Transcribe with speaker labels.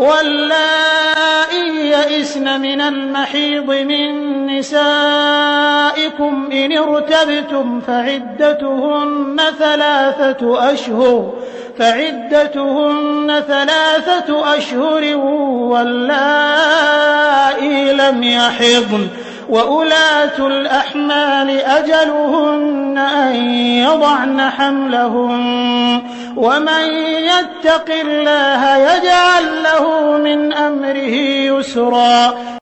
Speaker 1: واللائي يئسن من المحيض من نسائكم إن ارتبتم فعدتهن 3 أشهر واللائي لم يحضن وأولاة الأحمال أجلهن أن يضعن حملهن ومن يتق الله يجعل له من أمره يسرا